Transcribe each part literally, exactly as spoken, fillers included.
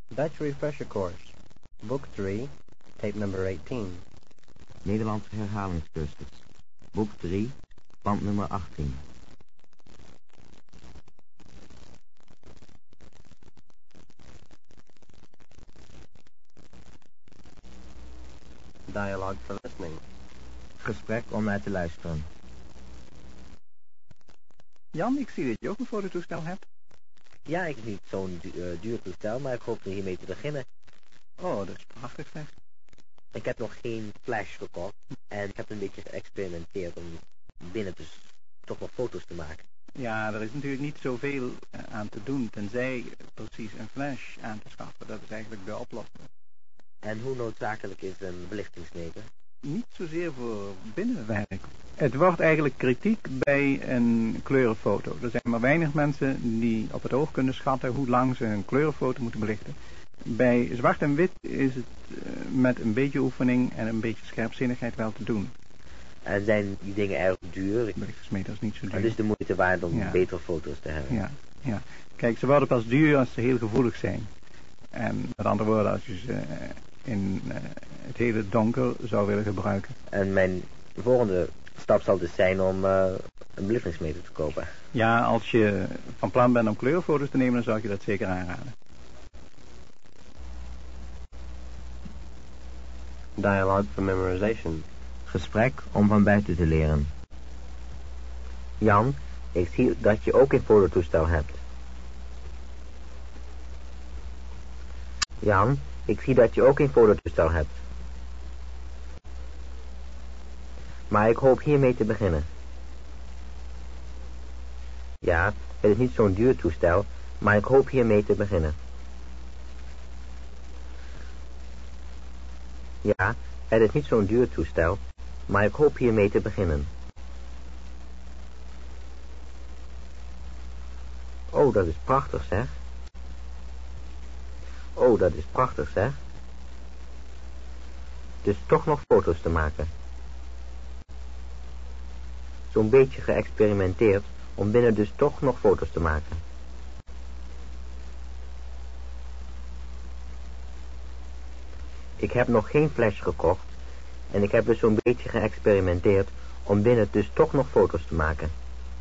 Dutch Refresher Course, Book three, Tape number eighteen. Nederlandse herhalingscursus. Boek drie, band nummer achttien. Dialogue for listening. Gesprek om naar te luisteren. Jan, ik zie dat je ook een fototoestel hebt. Ja, ik heb niet zo'n du uh, duur toestel, maar ik hoop er hiermee te beginnen. Oh, dat is prachtig zeg. Ik heb nog geen flash gekocht en ik heb een beetje geëxperimenteerd om binnen dus toch nog foto's te maken. Ja, er is natuurlijk niet zoveel uh, aan te doen, tenzij precies een flash aan te schaffen. Dat is eigenlijk de oplossing. En hoe noodzakelijk is een belichtingsmeter? Niet zozeer voor binnenwerk. Het wordt eigenlijk kritiek bij een kleurenfoto. Er zijn maar weinig mensen die op het oog kunnen schatten hoe lang ze een kleurenfoto moeten belichten. Bij zwart en wit is het uh, met een beetje oefening en een beetje scherpzinnigheid wel te doen. En zijn die dingen erg duur? De belichtingsmeter is niet zo duur. Het is de moeite waard om ja. betere foto's te hebben. Ja, ja. Kijk, ze worden pas duur als ze heel gevoelig zijn. En met andere woorden, als je ze uh, in uh, het hele donker zou willen gebruiken. En mijn volgende stap zal dus zijn om uh, een belichtingsmeter te kopen. Ja, als je van plan bent om kleurfoto's te nemen, dan zou ik je dat zeker aanraden. Dialogue for memorization. Gesprek om van buiten te leren. Jan, ik zie dat je ook een fototoestel hebt. Jan, ik zie dat je ook een fototoestel hebt. Maar ik hoop hiermee te beginnen. Ja, het is niet zo'n duur toestel, maar ik hoop hiermee te beginnen. Ja, het is niet zo'n duur toestel, maar ik hoop hiermee te beginnen. Oh, dat is prachtig, zeg. Oh, dat is prachtig, zeg. Dus toch nog foto's te maken. Zo'n beetje geëxperimenteerd om binnen dus toch nog foto's te maken. Ik heb nog geen flash gekocht en ik heb dus zo'n beetje geëxperimenteerd om binnen dus toch nog foto's te maken.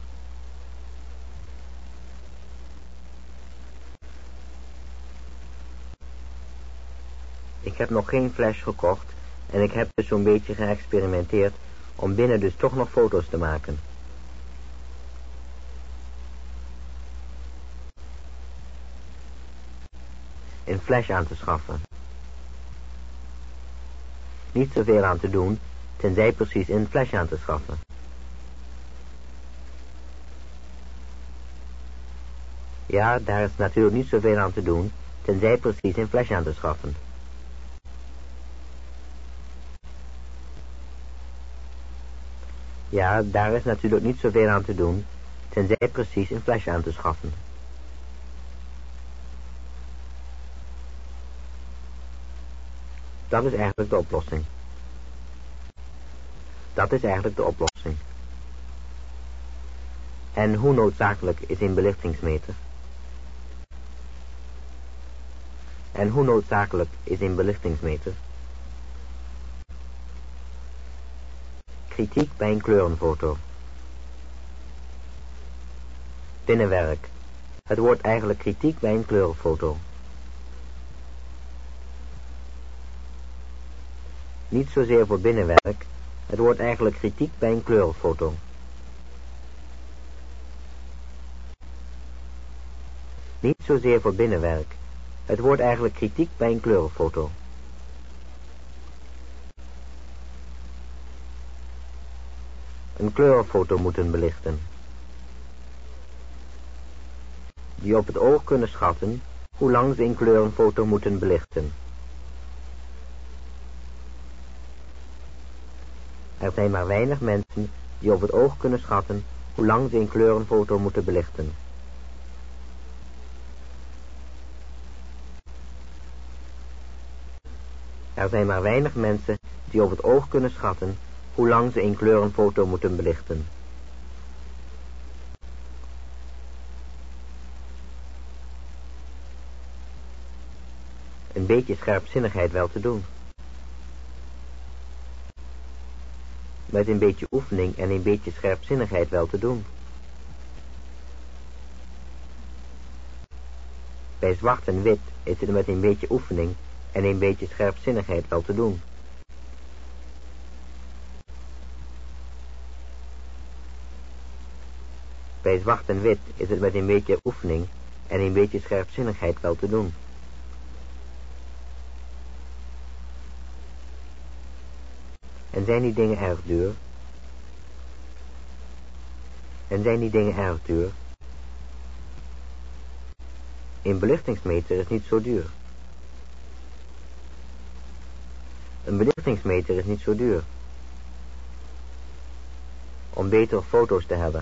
Ik heb nog geen flash gekocht en ik heb dus zo'n beetje geëxperimenteerd om binnen dus toch nog foto's te maken. Een flash aan te schaffen. Niet zoveel aan te doen, tenzij precies een flash aan te schaffen. Ja, daar is natuurlijk niet zoveel aan te doen, tenzij precies een flash aan te schaffen. Ja, daar is natuurlijk niet zoveel aan te doen, tenzij precies een flash aan te schaffen. Dat is eigenlijk de oplossing. Dat is eigenlijk de oplossing. En hoe noodzakelijk is een belichtingsmeter? En hoe noodzakelijk is een belichtingsmeter? Kritiek bij een kleurenfoto. Binnenwerk. Het wordt eigenlijk kritiek bij een kleurenfoto. Niet zozeer voor binnenwerk, het wordt eigenlijk kritiek bij een kleurenfoto. Niet zozeer voor binnenwerk, het wordt eigenlijk kritiek bij een kleurenfoto. Een kleurenfoto moeten belichten. Die op het oog kunnen schatten hoe lang ze een kleurenfoto moeten belichten. Er zijn maar weinig mensen die op het oog kunnen schatten hoe lang ze een kleurenfoto moeten belichten. Er zijn maar weinig mensen die op het oog kunnen schatten hoe lang ze een kleurenfoto moeten belichten. een beetje scherpzinnigheid wel te doen. Met een beetje oefening en een beetje scherpzinnigheid wel te doen. Bij zwart en wit is het met een beetje oefening en een beetje scherpzinnigheid wel te doen. Bij zwart en wit is het met een beetje oefening en een beetje scherpzinnigheid wel te doen. En zijn die dingen erg duur? En zijn die dingen erg duur? Een belichtingsmeter is niet zo duur. Een belichtingsmeter is niet zo duur. Om betere foto's te hebben.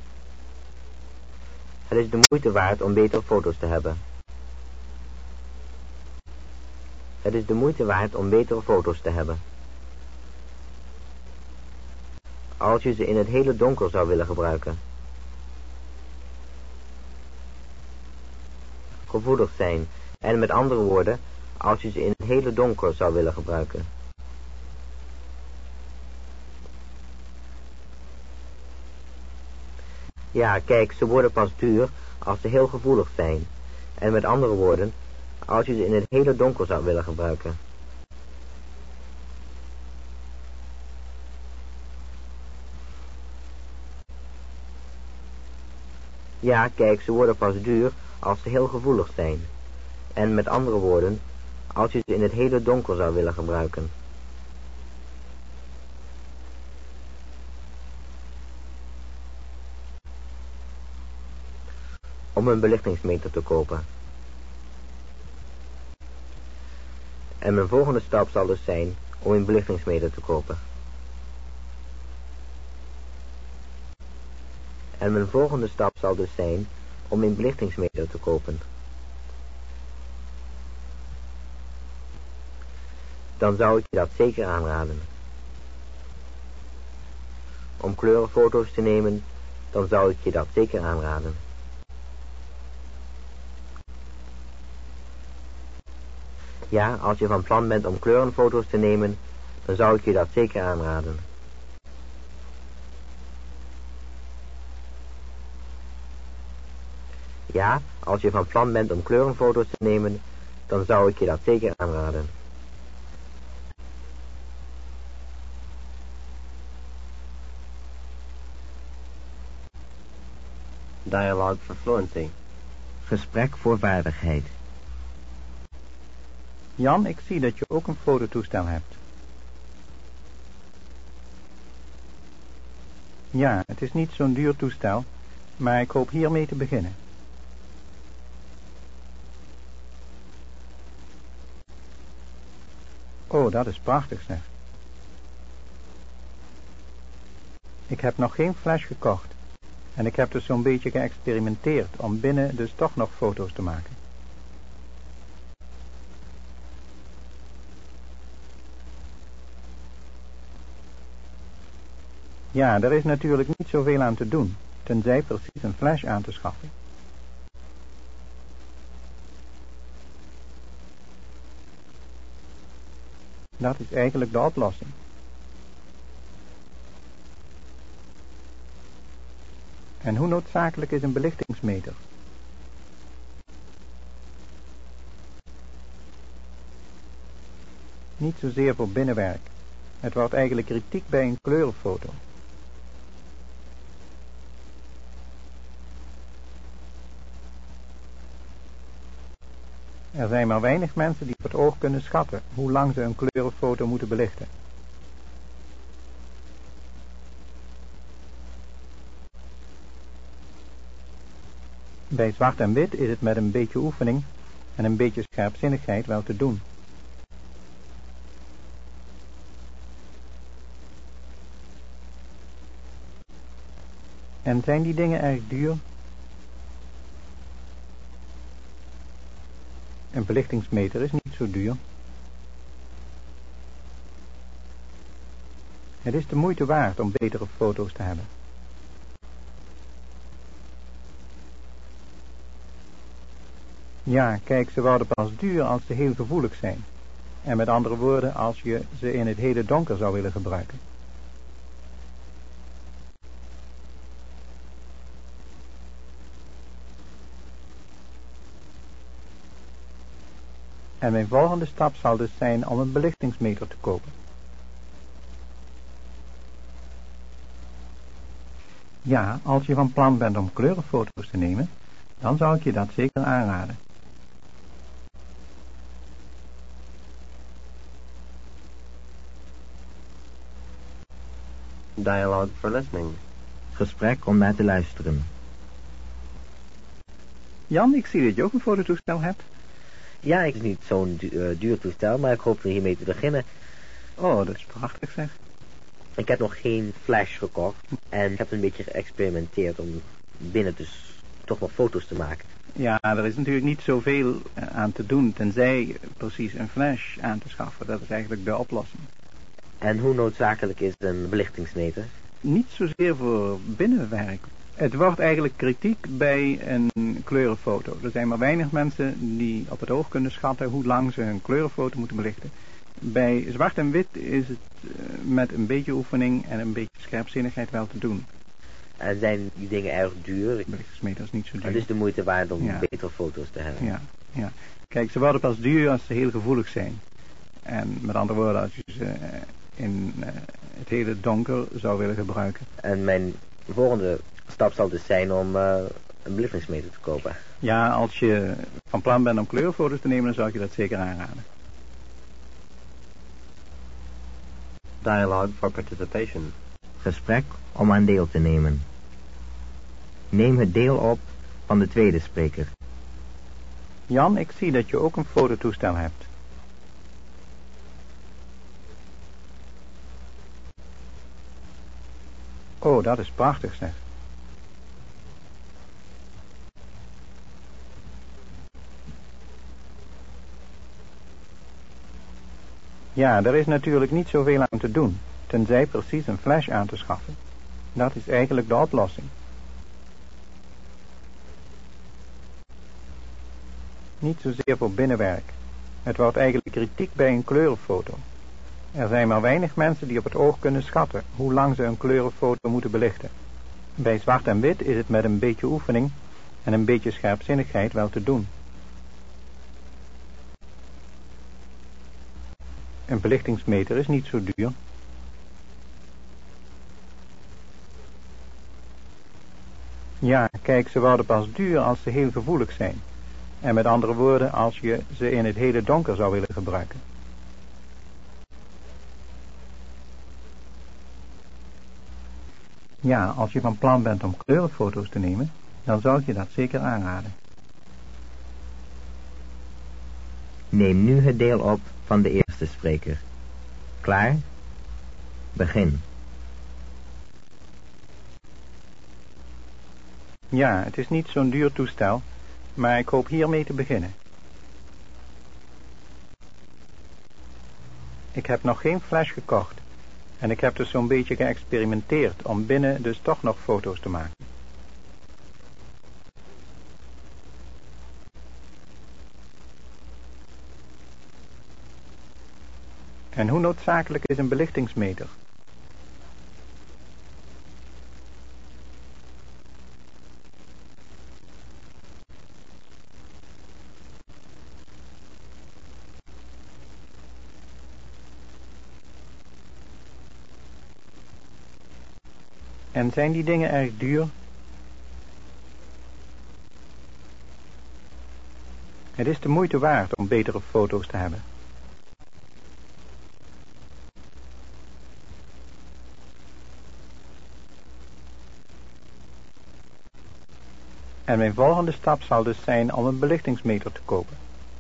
Het is de moeite waard om betere foto's te hebben. Het is de moeite waard om betere foto's te hebben. Als je ze in het hele donker zou willen gebruiken. Gevoelig zijn, en met andere woorden, als je ze in het hele donker zou willen gebruiken. Ja, kijk, ze worden pas duur als ze heel gevoelig zijn. En met andere woorden, als je ze in het hele donker zou willen gebruiken. Ja, kijk, ze worden pas duur als ze heel gevoelig zijn. En met andere woorden, als je ze in het hele donker zou willen gebruiken. Om een belichtingsmeter te kopen. En mijn volgende stap zal dus zijn om een belichtingsmeter te kopen. En mijn volgende stap zal dus zijn om een belichtingsmeter te kopen. Dan zou ik je dat zeker aanraden. Om kleurenfoto's te nemen, dan zou ik je dat zeker aanraden. Ja, als je van plan bent om kleurenfoto's te nemen, dan zou ik je dat zeker aanraden. Ja, als je van plan bent om kleurenfoto's te nemen, dan zou ik je dat zeker aanraden. Dialogue for fluency. Gesprek voor vaardigheid. Jan, ik zie dat je ook een fototoestel hebt. Ja, het is niet zo'n duur toestel, maar ik hoop hiermee te beginnen. Oh, dat is prachtig, zeg. Ik heb nog geen flash gekocht. En ik heb dus zo'n beetje geëxperimenteerd om binnen dus toch nog foto's te maken. Ja, er is natuurlijk niet zoveel aan te doen, tenzij precies een flash aan te schaffen. Dat is eigenlijk de oplossing. En hoe noodzakelijk is een belichtingsmeter? Niet zozeer voor binnenwerk. Het wordt eigenlijk kritiek bij een kleurenfoto. Er zijn maar weinig mensen die op het oog kunnen schatten hoe lang ze een kleurenfoto moeten belichten. Bij zwart en wit is het met een beetje oefening en een beetje scherpzinnigheid wel te doen. En zijn die dingen erg duur? Een belichtingsmeter is niet zo duur. Het is de moeite waard om betere foto's te hebben. Ja, kijk, ze worden pas duur als ze heel gevoelig zijn. En met andere woorden, als je ze in het hele donker zou willen gebruiken. En mijn volgende stap zal dus zijn om een belichtingsmeter te kopen. Ja, als je van plan bent om kleurenfoto's te nemen, dan zou ik je dat zeker aanraden. Dialogue for listening. Gesprek om naar te luisteren. Jan, ik zie dat je ook een fototoestel hebt. Ja, het is niet zo'n du uh, duur toestel, maar ik hoop er hiermee te beginnen. Oh, dat is prachtig zeg. Ik heb nog geen flash gekocht en ik heb een beetje geëxperimenteerd om binnen dus toch nog foto's te maken. Ja, er is natuurlijk niet zoveel uh, aan te doen, tenzij precies een flash aan te schaffen. Dat is eigenlijk de oplossing. En hoe noodzakelijk is een belichtingsmeter? Niet zozeer voor binnenwerk. Het wordt eigenlijk kritiek bij een kleurenfoto. Er zijn maar weinig mensen die op het oog kunnen schatten hoe lang ze een kleurenfoto moeten belichten. Bij zwart en wit is het uh, met een beetje oefening en een beetje scherpzinnigheid wel te doen. En zijn die dingen erg duur? De belichtingsmeter is niet zo duur. Het is de moeite waard om Ja. betere foto's te hebben. Ja, ja. Kijk, ze worden pas duur als ze heel gevoelig zijn. En met andere woorden, als je ze uh, in uh, het hele donker zou willen gebruiken. En mijn volgende stap zal dus zijn om uh, een belichtingsmeter te kopen. Ja, als je van plan bent om kleurenfoto's te nemen, dan zou ik je dat zeker aanraden. Dialogue for participation. Gesprek om aan deel te nemen. Neem het deel op van de tweede spreker. Jan, ik zie dat je ook een fototoestel hebt. Oh, dat is prachtig zeg. Ja, er is natuurlijk niet zoveel aan te doen, tenzij precies een flash aan te schaffen. Dat is eigenlijk de oplossing. Niet zozeer voor binnenwerk. Het wordt eigenlijk kritiek bij een kleurenfoto. Er zijn maar weinig mensen die op het oog kunnen schatten hoe lang ze een kleurenfoto moeten belichten. Bij zwart en wit is het met een beetje oefening en een beetje scherpzinnigheid wel te doen. Een belichtingsmeter is niet zo duur. Ja, kijk, ze worden pas duur als ze heel gevoelig zijn. En met andere woorden, als je ze in het hele donker zou willen gebruiken. Ja, als je van plan bent om kleurenfoto's te nemen, dan zou ik je dat zeker aanraden. Neem nu het deel op van de eerste spreker. Klaar? Begin. Ja, het is niet zo'n duur toestel, maar ik hoop hiermee te beginnen. Ik heb nog geen flash gekocht en ik heb dus zo'n beetje geëxperimenteerd om binnen dus toch nog foto's te maken. En hoe noodzakelijk is een belichtingsmeter? En zijn die dingen erg duur? Het is de moeite waard om betere foto's te hebben. En mijn volgende stap zal dus zijn om een belichtingsmeter te kopen.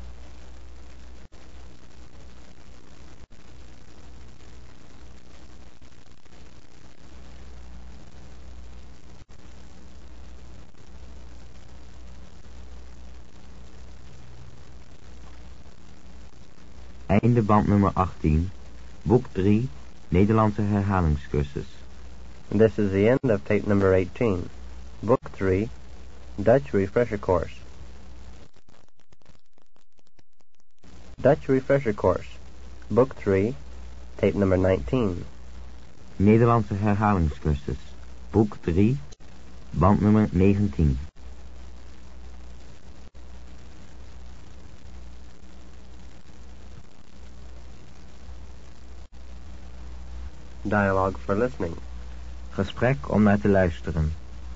Einde band nummer achttien, boek drie, Nederlandse herhalingscursus. This is the end of tape number eighteen. Book three, Dutch Refresher Course. Dutch Refresher Course, Book three, tape number nineteen. Nederlandse herhalingscursus. Boek drie, band nummer negentien. Dialogue for listening. Gesprek om naar te luisteren.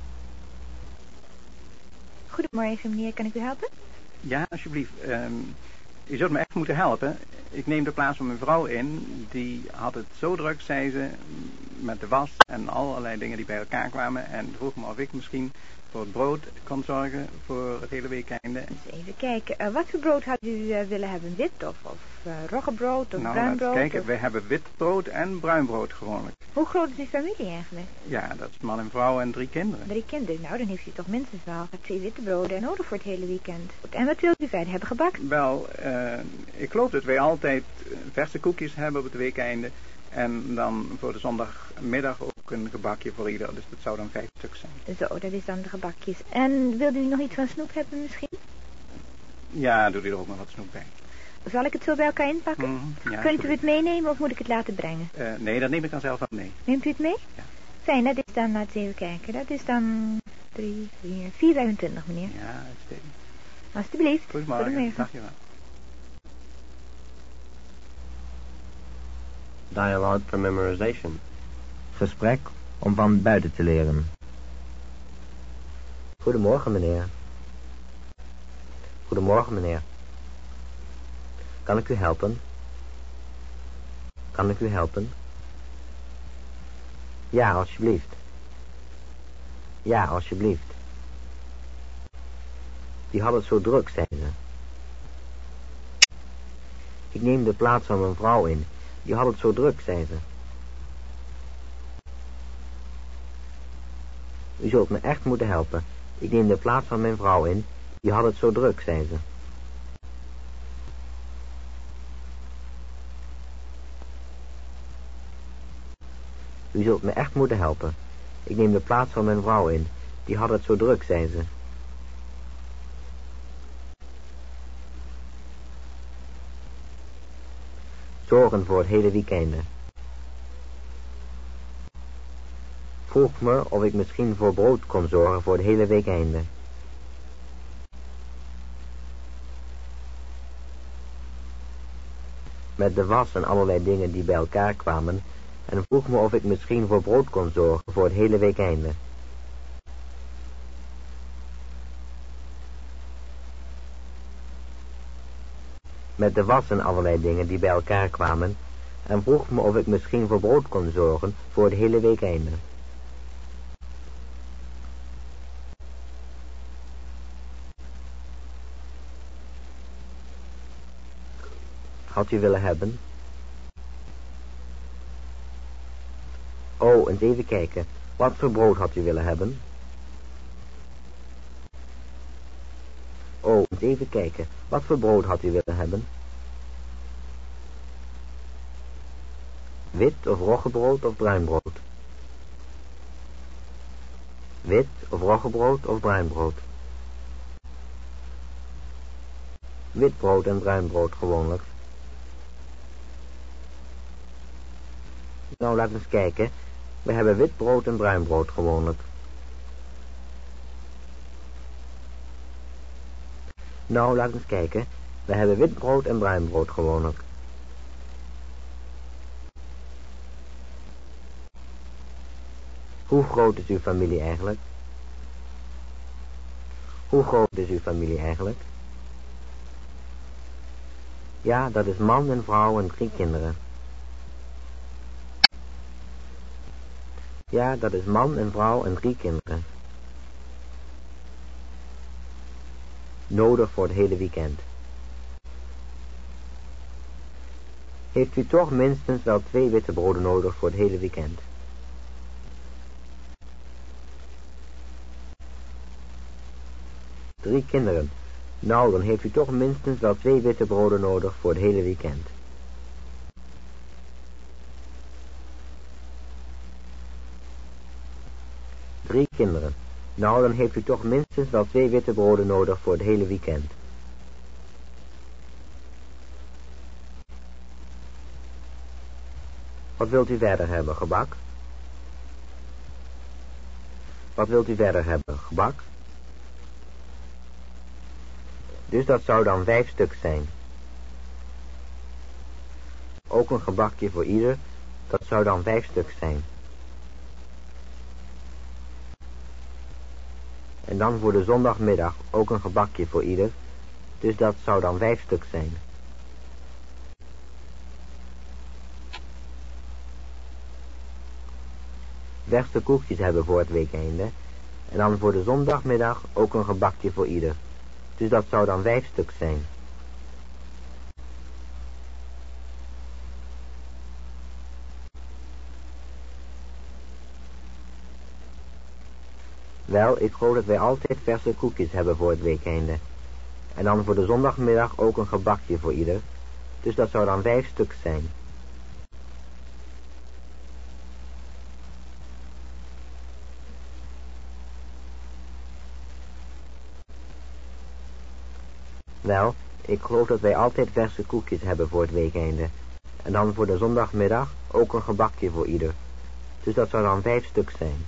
Goedemorgen, meneer. Kan ik u helpen? Ja, alsjeblieft. Um, u zult me echt moeten helpen. Ik neem de plaats van mijn vrouw in. Die had het zo druk, zei ze, met de was en allerlei dingen die bij elkaar kwamen. En vroeg me of ik misschien voor het brood kon zorgen voor het hele weekeinde. Eens even kijken. Uh, wat voor brood had u uh, willen hebben? Wit of, of uh, roggebrood of nou, bruin brood? Nou, kijken. Of... Wij hebben wit brood en bruin brood gewoonlijk. Hoe groot is uw familie eigenlijk? Ja, dat is man en vrouw en drie kinderen. Drie kinderen? Nou, dan heeft u toch minstens wel twee witte broden nodig voor het hele weekend. En wat wilt u verder hebben gebakken? Wel, uh, ik geloof dat wij altijd verse koekjes hebben op het weekeinde. En dan voor de zondagmiddag ook een gebakje voor ieder. Dus dat zou dan vijf stuk zijn. Zo, dat is dan de gebakjes. En wilde u nog iets van snoep hebben misschien? Ja, doe u er ook nog wat snoep bij. Zal ik het zo bij elkaar inpakken? Mm, ja, Kunt u goed. het meenemen of moet ik het laten brengen? Uh, nee, dat neem ik dan zelf wel mee. Neemt u het mee? Ja. Fijn, dat is dan, laten we even kijken. Dat is dan drie, vier, vier vijfentwintig, meneer. Ja, uitstekend. Alsjeblieft. Goedemorgen. Goedemorgen. Dag je wel. Dialogue for memorization. Gesprek om van buiten te leren. Goedemorgen, meneer. Goedemorgen, meneer. Kan ik u helpen? Kan ik u helpen? Ja, alsjeblieft. Ja, alsjeblieft. Die had het zo druk, zei ze. Ik neem de plaats van mijn vrouw in. Die had het zo druk, zei ze. U zult me echt moeten helpen. Ik neem de plaats van mijn vrouw in. Die had het zo druk, zei ze. U zult me echt moeten helpen. Ik neem de plaats van mijn vrouw in. Die had het zo druk, zei ze. Zorgen voor het hele weekende. Vroeg me of ik misschien voor brood kon zorgen voor het hele weekende. Met de was en allerlei dingen die bij elkaar kwamen, en vroeg me of ik misschien voor brood kon zorgen voor het hele weekende. Met de was en allerlei dingen die bij elkaar kwamen, en vroeg me of ik misschien voor brood kon zorgen voor het hele weekende. Had u willen hebben? Oh, eens even kijken. Wat voor brood had u willen hebben? Oh, eens even kijken. Wat voor brood had u willen hebben? Wit of roggebrood of bruin brood? Wit of roggebrood of bruin brood? Wit brood en bruin brood gewoonlijk. Nou, laat eens kijken. We hebben wit brood en bruin brood gewoonlijk. Nou, laat eens kijken. We hebben wit brood en bruin brood gewoonlijk. Hoe groot is uw familie eigenlijk? Hoe groot is uw familie eigenlijk? Ja, dat is man en vrouw en drie kinderen. Ja, dat is man en vrouw en drie kinderen. Nodig voor het hele weekend. Heeft u toch minstens wel twee witte broden nodig voor het hele weekend? Drie kinderen. Nou, dan heeft u toch minstens wel twee witte broden nodig voor het hele weekend. Drie kinderen. Nou, dan heeft u toch minstens wel twee witte broden nodig voor het hele weekend. Wat wilt u verder hebben, gebak? Wat wilt u verder hebben, gebak? Dus dat zou dan vijf stuk zijn. Ook een gebakje voor ieder, dat zou dan vijf stuk zijn. En dan voor de zondagmiddag ook een gebakje voor ieder, dus dat zou dan vijf stuk zijn. Verse koekjes hebben voor het weekeinde, en dan voor de zondagmiddag ook een gebakje voor ieder, dus dat zou dan vijf stuk zijn. Wel, ik geloof dat wij altijd verse koekjes hebben voor het weekeinde. En dan voor de zondagmiddag ook een gebakje voor ieder. Dus dat zou dan vijf stuk zijn. Wel, ik geloof dat wij altijd verse koekjes hebben voor het weekeinde. En dan voor de zondagmiddag ook een gebakje voor ieder. Dus dat zou dan vijf stuk zijn.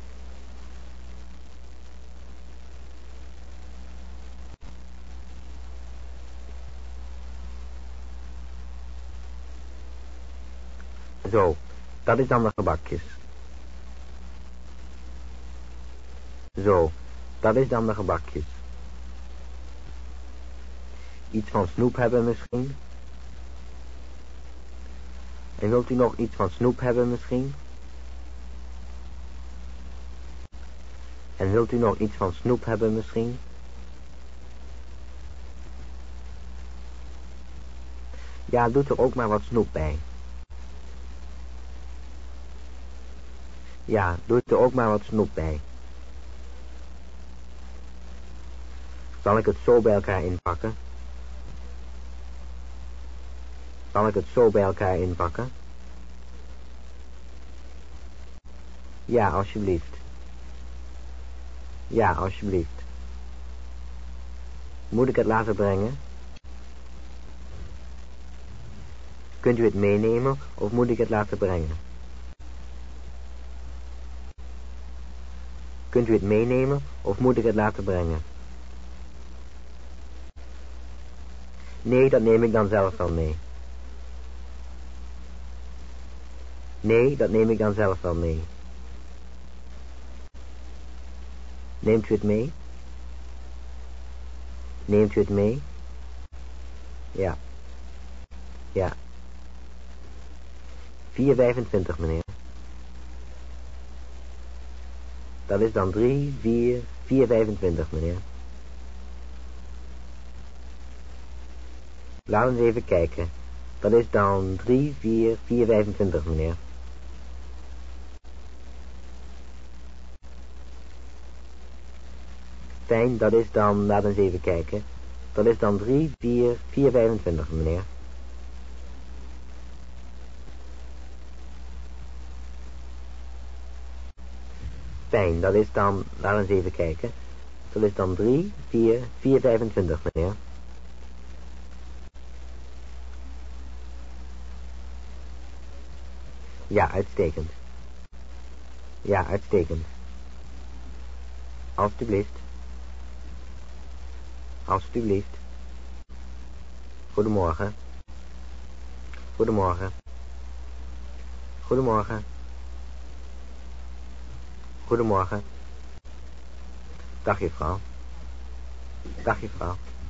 Zo, dat is dan de gebakjes. Zo, dat is dan de gebakjes. Iets van snoep hebben misschien? En wilt u nog iets van snoep hebben misschien? En wilt u nog iets van snoep hebben misschien? Ja, doet er ook maar wat snoep bij. Ja, doe er ook maar wat snoep bij. Zal ik het zo bij elkaar inpakken? Zal ik het zo bij elkaar inpakken? Ja, alsjeblieft. Ja, alsjeblieft. Moet ik het laten brengen? Kunt u het meenemen of moet ik het laten brengen? Kunt u het meenemen of moet ik het laten brengen? Nee, dat neem ik dan zelf wel mee. Nee, dat neem ik dan zelf wel mee. Neemt u het mee? Neemt u het mee? Ja. Ja. vier vijfentwintig, meneer. Dat is dan drie, vier, vier vijfentwintig, meneer. Laten we eens even kijken. Dat is dan drie, vier, vier vijfentwintig, meneer. Fijn, dat is dan, laten we eens even kijken. Dat is dan drie, vier, vier vijfentwintig, meneer. Fijn, dat is dan, laten we eens even kijken. Dat is dan drie, vier, vier vijfentwintig, meneer. Ja, uitstekend. Ja, uitstekend. Alsjeblieft. Alsjeblieft. Goedemorgen. Goedemorgen. Goedemorgen. Goedemorgen. Dag juffrouw. Dag juffrouw.